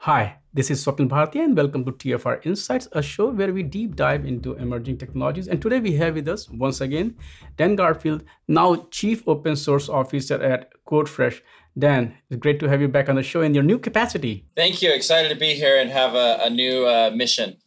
Hi, this is Swapnil Bharti and welcome to TFR Insights, a show where we deep dive into emerging technologies. And today we have with us once again Dan Garfield, now Chief Open Source Officer at CodeFresh. Dan, it's great to have you back on the show in your new capacity. Thank you. Excited to be here and have a new mission.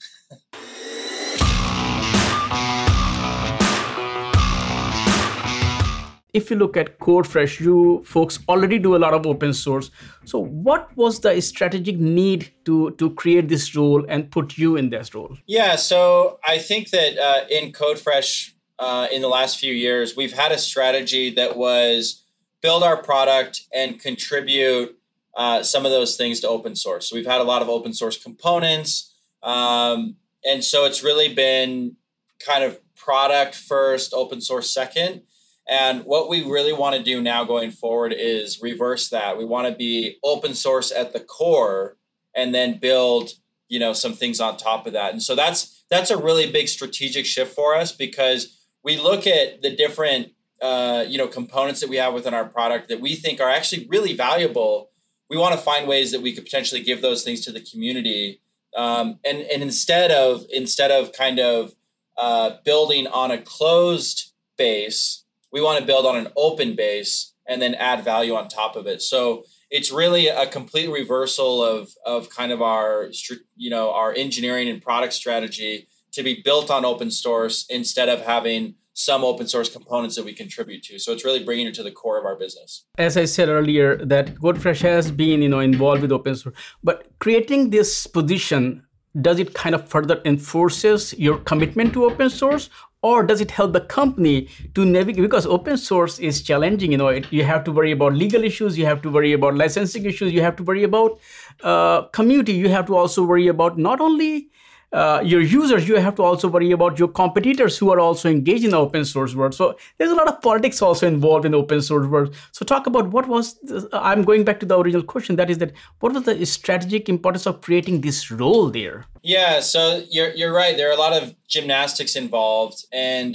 If you look at CodeFresh, you folks already do a lot of open source. So, what was the strategic need to create this role and put you in this role? Yeah, so I think that in CodeFresh in the last few years, we've had a strategy that was build our product and contribute some of those things to open source. So we've had a lot of open source components. And so it's really been kind of product first, open source second. And what we really want to do now going forward is reverse that. We want to be open source at the core and then build, some things on top of that. And so that's a really big strategic shift for us because we look at the different components that we have within our product that we think are actually really valuable. We want to find ways that we could potentially give those things to the community. And instead of kind of building on a closed base, we want to build on an open base and then add value on top of it. So it's really a complete reversal of kind of our engineering and product strategy to be built on open source instead of having some open source components that we contribute to. So it's really bringing it to the core of our business. As I said earlier, that CodeFresh has been involved with open source, but creating this position, does it kind of further enforces your commitment to open source? Or does it help the company to navigate? Because open source is challenging. You have to worry about legal issues. You have to worry about licensing issues. You have to worry about community. You have to also worry about not only your users, you have to also worry about your competitors who are also engaged in the open source world. So there's a lot of politics also involved in the open source world. So talk about I'm going back to the original question. That is that what was the strategic importance of creating this role there? Yeah, so you're right. There are a lot of gymnastics involved. And,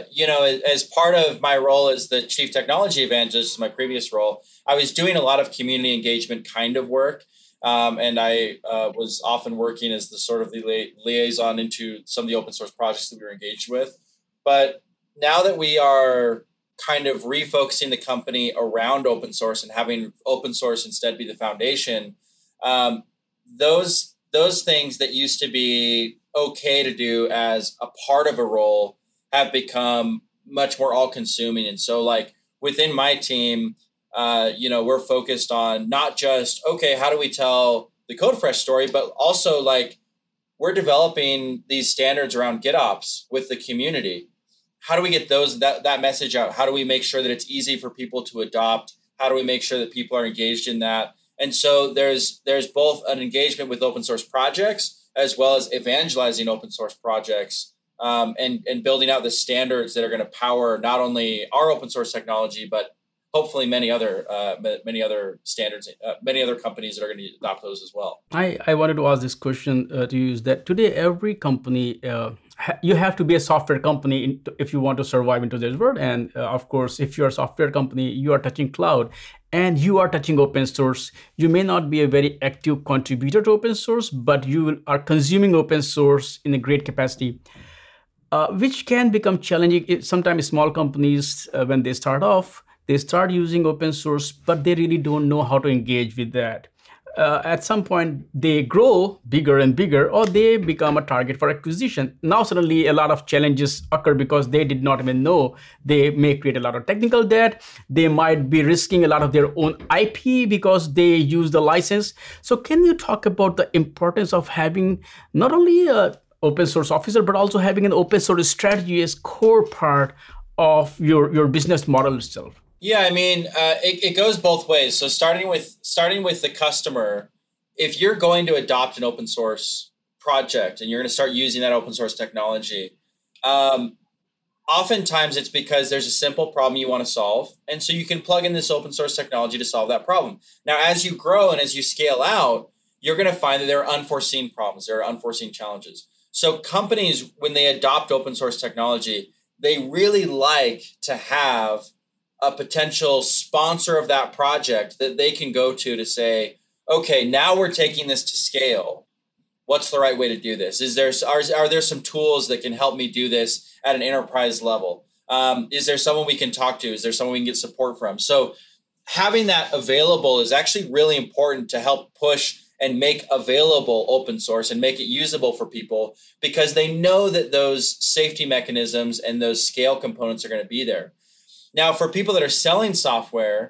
as part of my role as the chief technology evangelist, my previous role, I was doing a lot of community engagement kind of work. And I was often working as the sort of the liaison into some of the open source projects that we were engaged with. But now that we are kind of refocusing the company around open source and having open source instead be the foundation, those things that used to be okay to do as a part of a role have become much more all-consuming. And so, like within my team, we're focused on not just, okay, how do we tell the CodeFresh story, but also like we're developing these standards around GitOps with the community. How do we get that message out? How do we make sure that it's easy for people to adopt? How do we make sure that people are engaged in that? And so there's both an engagement with open source projects as well as evangelizing open source projects and building out the standards that are going to power not only our open source technology, but hopefully many other standards, many other companies that are going to adopt those as well. I wanted to ask this question to use that today every company, you have to be a software company if you want to survive into this world. And of course, if you're a software company, you are touching cloud and you are touching open source. You may not be a very active contributor to open source, but you are consuming open source in a great capacity. Which can become challenging. Sometimes small companies, when they start off, they start using open source, but they really don't know how to engage with that. At some point, they grow bigger and bigger, or they become a target for acquisition. Now, suddenly, a lot of challenges occur because they did not even know. They may create a lot of technical debt. They might be risking a lot of their own IP because they use the license. So can you talk about the importance of having not only a open source officer, but also having an open source strategy as core part of your business model itself? Yeah, I mean, it goes both ways. So starting with the customer, if you're going to adopt an open source project and you're going to start using that open source technology, oftentimes it's because there's a simple problem you want to solve. And so you can plug in this open source technology to solve that problem. Now, as you grow and as you scale out, you're going to find that there are unforeseen problems. There are unforeseen challenges. So companies, when they adopt open source technology, they really like to have a potential sponsor of that project that they can go to say, okay, now we're taking this to scale. What's the right way to do this? Are there some tools that can help me do this at an enterprise level? Is there someone we can talk to? Is there someone we can get support from? So having that available is actually really important to help push and make available open source and make it usable for people, because they know that those safety mechanisms and those scale components are going to be there. Now, for people that are selling software,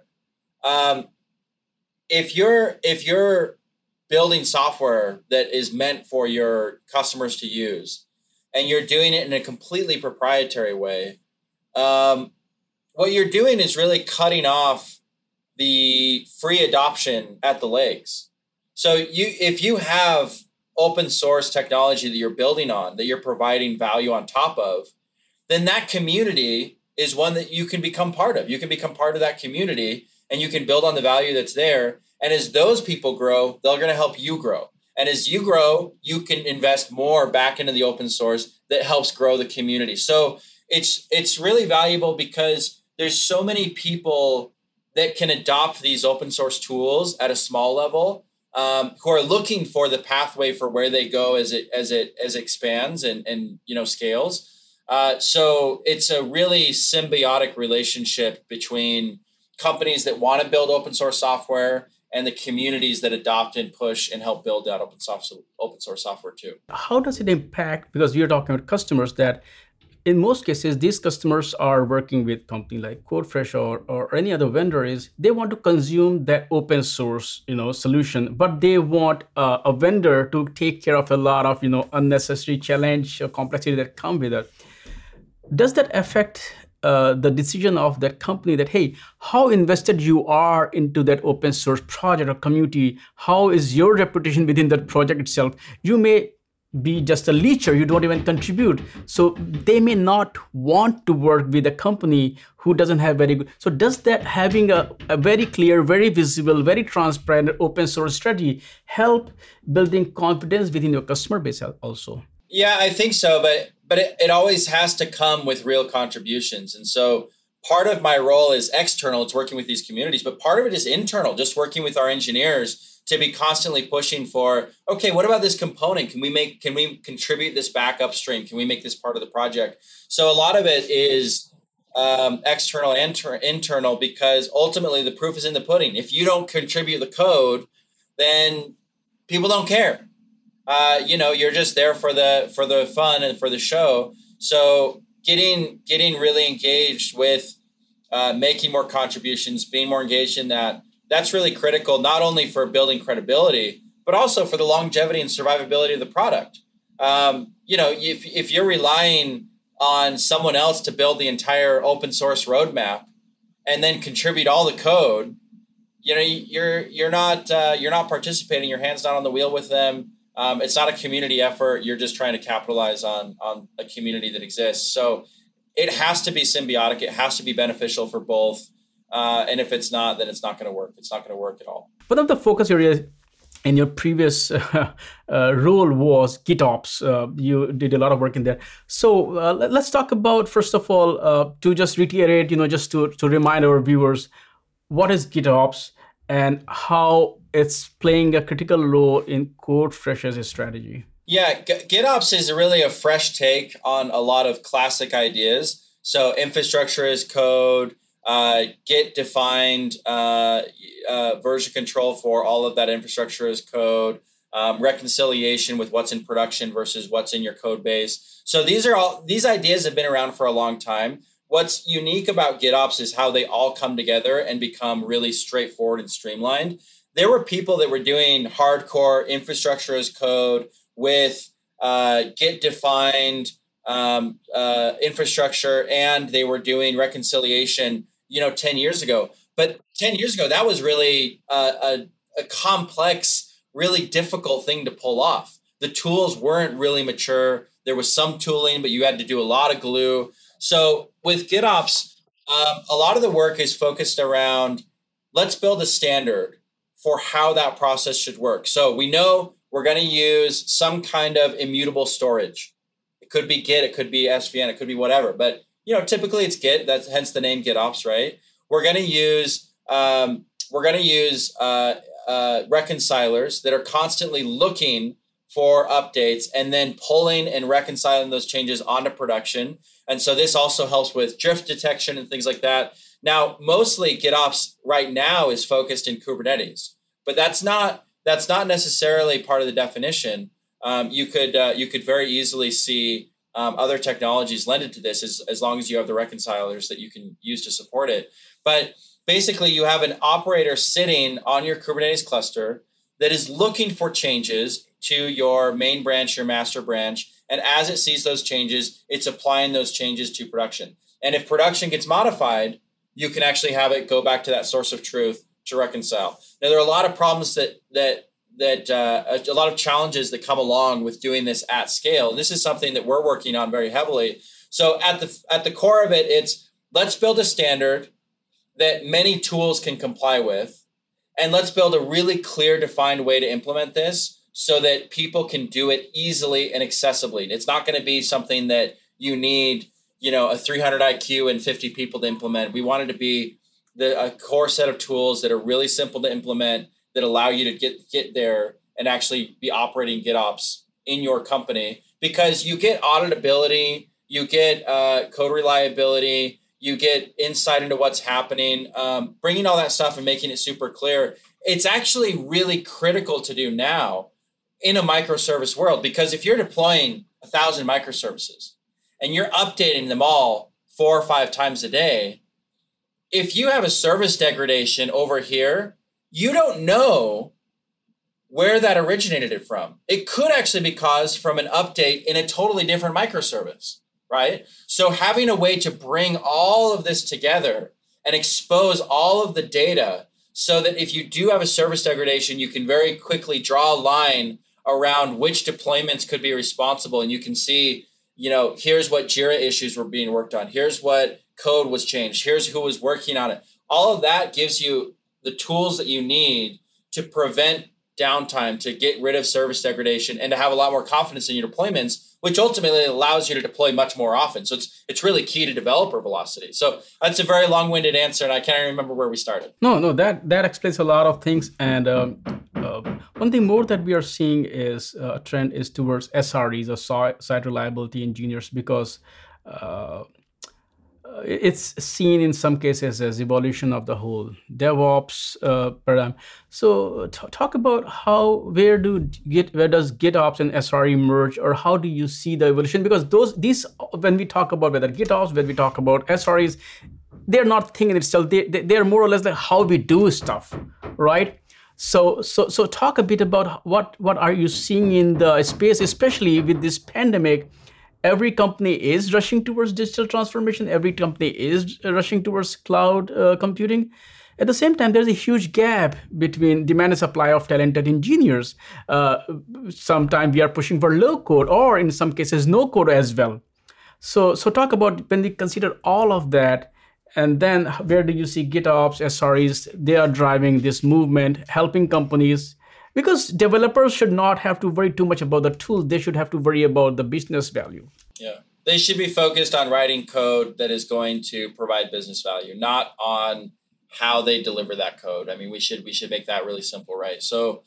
if you're building software that is meant for your customers to use, and you're doing it in a completely proprietary way, what you're doing is really cutting off the free adoption at the legs. So if you have open source technology that you're building on, that you're providing value on top of, then that community is one that you can become part of. You can become part of that community and you can build on the value that's there. And as those people grow, they're going to help you grow. And as you grow, you can invest more back into the open source that helps grow the community. So it's really valuable because there's so many people that can adopt these open source tools at a small level, who are looking for the pathway for where they go as it expands and scales. So it's a really symbiotic relationship between companies that want to build open source software and the communities that adopt and push and help build that open source software too. How does it impact? Because we are talking about customers that in most cases, these customers are working with company like CodeFresh or any other vendor. Is they want to consume that open source, solution, but they want a vendor to take care of a lot of, unnecessary challenge or complexity that come with it. Does that affect the decision of that company that, hey, how invested you are into that open source project or community? How is your reputation within that project itself? You may be just a leecher, you don't even contribute. So they may not want to work with a company who doesn't have very good. So does that having a very clear, very visible, very transparent open source strategy help building confidence within your customer base also? Yeah, I think so, but it always has to come with real contributions. And so part of my role is external, it's working with these communities, but part of it is internal, just working with our engineers to be constantly pushing for, okay, what about this component? Can we contribute this back upstream? Can we make this part of the project? So a lot of it is external and internal, because ultimately the proof is in the pudding. If you don't contribute the code, then people don't care. You're just there for the fun and for the show. So getting really engaged with making more contributions, being more engaged in that's really critical, not only for building credibility, but also for the longevity and survivability of the product. If you're relying on someone else to build the entire open source roadmap and then contribute all the code, you're not participating. Your hand's not on the wheel with them. It's not a community effort. You're just trying to capitalize on a community that exists. So it has to be symbiotic. It has to be beneficial for both. And if it's not, then it's not going to work. It's not going to work at all. One of the focus areas in your previous role was GitOps. You did a lot of work in there. So let's talk about, first of all, to just reiterate, just to remind our viewers, what is GitOps and how it's playing a critical role in CodeFresh's strategy? Yeah, GitOps is really a fresh take on a lot of classic ideas. So infrastructure as code, Git defined version control for all of that infrastructure as code, reconciliation with what's in production versus what's in your code base. So these ideas have been around for a long time. What's unique about GitOps is how they all come together and become really straightforward and streamlined. There were people that were doing hardcore infrastructure as code with Git defined infrastructure, and they were doing reconciliation 10 years ago. But 10 years ago, that was really a complex, really difficult thing to pull off. The tools weren't really mature. There was some tooling, but you had to do a lot of glue. So with GitOps, a lot of the work is focused around, let's build a standard for how that process should work. So we know we're going to use some kind of immutable storage. It could be Git, it could be SVN, it could be whatever. But typically it's Git. That's hence the name GitOps, right? We're going to use reconcilers that are constantly looking for updates and then pulling and reconciling those changes onto production. And so this also helps with drift detection and things like that. Now, mostly GitOps right now is focused in Kubernetes, but that's not necessarily part of the definition. You could very easily see other technologies lended to this as long as you have the reconcilers that you can use to support it. But basically, you have an operator sitting on your Kubernetes cluster that is looking for changes to your main branch, your master branch. And as it sees those changes, it's applying those changes to production. And if production gets modified, you can actually have it go back to that source of truth to reconcile. Now, there are a lot of problems a lot of challenges that come along with doing this at scale. And this is something that we're working on very heavily. So at the core of it, it's let's build a standard that many tools can comply with. And let's build a really clear, defined way to implement this so that people can do it easily and accessibly. It's not going to be something that you need, a 300 IQ and 50 people to implement. We want it to be a core set of tools that are really simple to implement, that allow you to get there and actually be operating GitOps in your company, because you get auditability, you get code reliability, you get insight into what's happening, bringing all that stuff and making it super clear. It's actually really critical to do now in a microservice world, because if you're deploying 1,000 microservices and you're updating them all 4 or 5 times a day, if you have a service degradation over here, you don't know where that originated from. It could actually be caused from an update in a totally different microservice, right? So having a way to bring all of this together and expose all of the data so that if you do have a service degradation, you can very quickly draw a line around which deployments could be responsible. And you can see, here's what Jira issues were being worked on. Here's what code was changed. Here's who was working on it. All of that gives you the tools that you need to prevent downtime, to get rid of service degradation, and to have a lot more confidence in your deployments, which ultimately allows you to deploy much more often. So it's really key to developer velocity. So that's a very long-winded answer, and I can't even remember where we started. No, that explains a lot of things. And one thing more that we are seeing is a trend is towards SREs, or site reliability engineers, because it's seen in some cases as evolution of the whole DevOps paradigm. So talk about where does GitOps and SRE merge, or how do you see the evolution? Because these when we talk about whether GitOps, when we talk about SREs, they're not thing in itself. They're more or less like how we do stuff, right? So talk a bit about what are you seeing in the space, especially with this pandemic. Every company is rushing towards digital transformation. Every company is rushing towards cloud computing. At the same time, there's a huge gap between demand and supply of talented engineers. Sometimes we are pushing for low code, or in some cases, no code as well. So talk about when we consider all of that, and then where do you see GitOps, SREs? They are driving this movement, helping companies. Because developers should not have to worry too much about the tools. They should have to worry about the business value. Yeah. They should be focused on writing code that is going to provide business value, not on how they deliver that code. I mean, we should make that really simple, right? So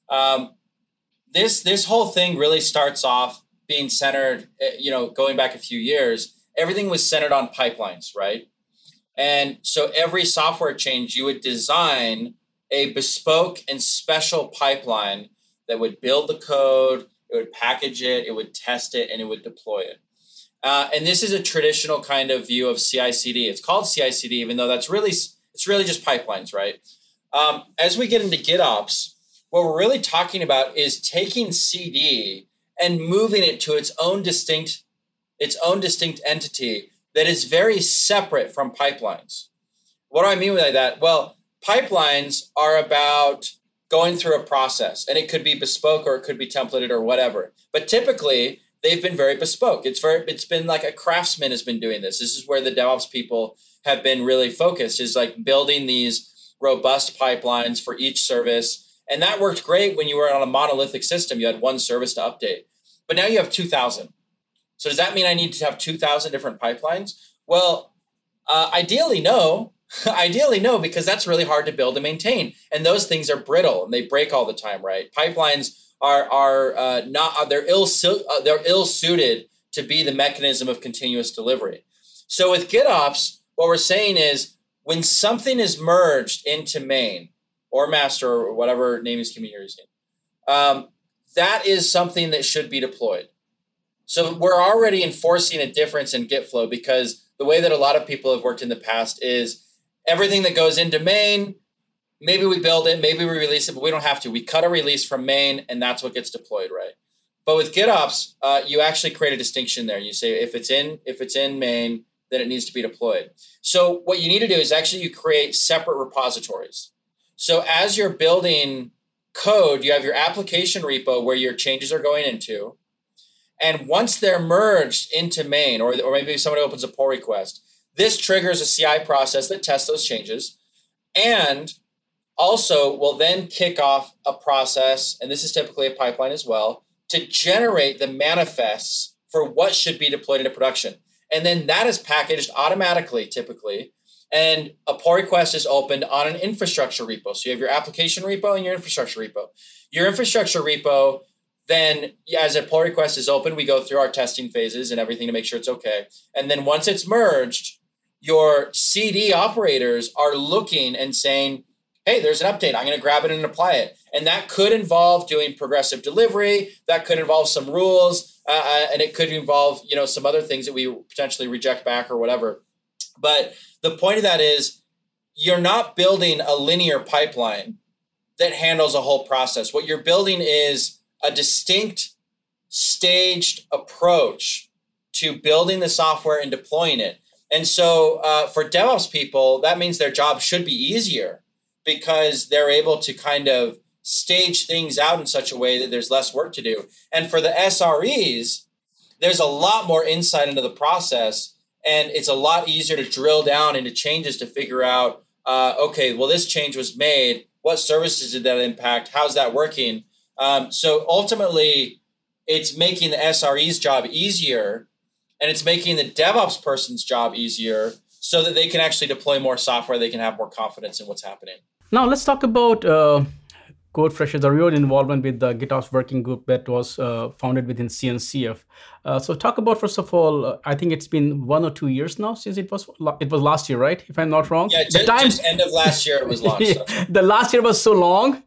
this whole thing really starts off being centered, going back a few years, everything was centered on pipelines, right? And so every software change, you would design a bespoke and special pipeline that would build the code, it would package it, it would test it, and it would deploy it. And this is a traditional kind of view of CI/CD. It's called CI/CD, even though it's really just pipelines, right? As we get into GitOps, what we're really talking about is taking CD and moving it to its own distinct entity that is very separate from pipelines. What do I mean by that? Well, pipelines are about going through a process, and it could be bespoke or it could be templated or whatever. But typically, they've been very bespoke. It's been like a craftsman has been doing this. This is where the DevOps people have been really focused, is like building these robust pipelines for each service. And that worked great when you were on a monolithic system. You had one service to update. But now you have 2,000. So does that mean I need to have 2,000 different pipelines? Well, ideally, no. Ideally, no, because that's really hard to build and maintain, and those things are brittle and they break all the time. Right? Pipelines are not they're ill suited to be the mechanism of continuous delivery. So with GitOps, what we're saying is when something is merged into main or master or whatever naming scheme you're using, that is something that should be deployed. So we're already enforcing a difference in Git flow, because the way that a lot of people have worked in the past is everything that goes into main, maybe we build it, maybe we release it, but we don't have to. We cut a release from main, and that's what gets deployed, right? But with GitOps, you actually create a distinction there. You say if it's in main, then it needs to be deployed. So what you need to do is actually you create separate repositories. So as you're building code, you have your application repo where your changes are going into. And once they're merged into main, or maybe somebody opens a pull request, this triggers a CI process that tests those changes, and also will then kick off a process, and this is typically a pipeline as well, to generate the manifests for what should be deployed into production. And then that is packaged automatically, typically, and a pull request is opened on an infrastructure repo. So you have your application repo and your infrastructure repo. Your infrastructure repo, then as a pull request is open, we go through our testing phases and everything to make sure it's okay. And then once it's merged, your CD operators are looking and saying, hey, there's an update. I'm going to grab it and apply it. And that could involve doing progressive delivery. That could involve some rules. And it could involve, some other things that we potentially reject back or whatever. But the point of that is you're not building a linear pipeline that handles a whole process. What you're building is a distinct staged approach to building the software and deploying it. And so for DevOps people, that means their job should be easier because they're able to kind of stage things out in such a way that there's less work to do. And for the SREs, there's a lot more insight into the process, and it's a lot easier to drill down into changes to figure out, okay, well, this change was made. What services did that impact? How's that working? So ultimately, it's making the SRE's job easier, and it's making the DevOps person's job easier so that they can actually deploy more software. They can have more confidence in what's happening. Now let's talk about CodeFresh's your involvement with the GitOps working group that was founded within CNCF. So talk about, first of all, I think it's been 1 or 2 years now since it was last year, right? If I'm not wrong. Yeah, just end of last year it was launched. The last year was so long.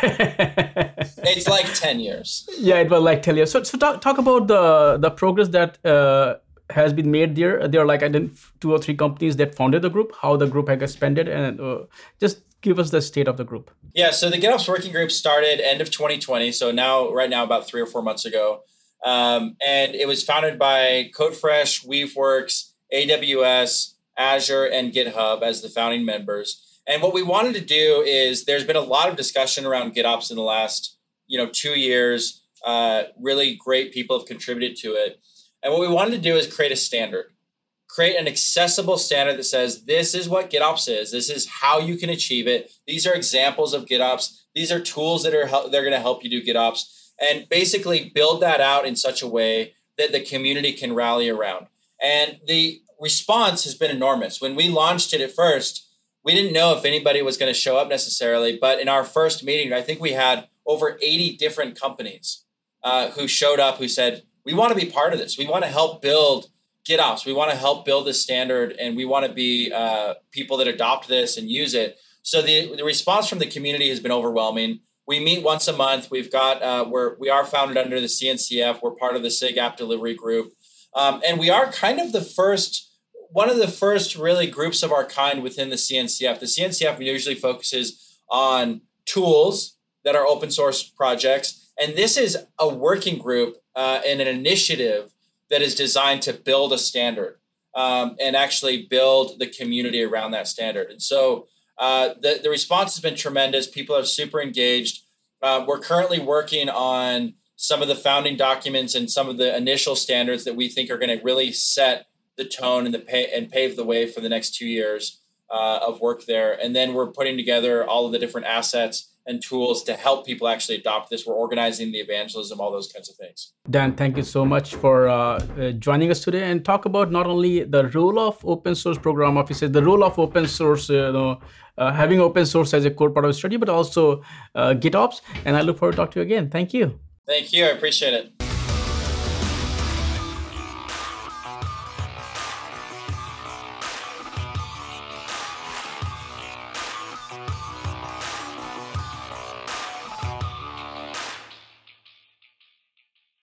It's like 10 years. Yeah, it was like 10 years. So talk about the progress that has been made there. There are like 2 or 3 companies that founded the group, how the group has expanded, and just give us the state of the group. Yeah, so the GitOps working group started end of 2020. So right now, about 3 or 4 months ago. And it was founded by CodeFresh, Weaveworks, AWS, Azure, and GitHub as the founding members. And what we wanted to do is there's been a lot of discussion around GitOps in the last 2 years. Really great people have contributed to it. And what we wanted to do is create a standard. Create an accessible standard that says, this is what GitOps is. This is how you can achieve it. These are examples of GitOps. These are tools that they're going to help you do GitOps. And basically build that out in such a way that the community can rally around. And the response has been enormous. When we launched it at first, we didn't know if anybody was going to show up necessarily. But in our first meeting, I think we had over 80 different companies who showed up who said, we want to be part of this. We want to help build GitOps. We want to help build this standard, and we want to be people that adopt this and use it. So the response from the community has been overwhelming. We meet once a month. We've got we are founded under the CNCF. We're part of the SIG app delivery group, and we are kind of one of the first really groups of our kind within the CNCF. The CNCF usually focuses on tools that are open source projects, and this is a working group and an initiative that is designed to build a standard and actually build the community around that standard. And so the response has been tremendous. People are super engaged. We're currently working on some of the founding documents and some of the initial standards that we think are going to really set the tone and pave the way for the next 2 years of work there. And then we're putting together all of the different assets and tools to help people actually adopt this. We're organizing the evangelism, all those kinds of things. Dan, thank you so much for joining us today and talk about not only the role of open source program officers, the role of open source, having open source as a core part of the study, but also GitOps. And I look forward to talking to you again. Thank you. Thank you. I appreciate it.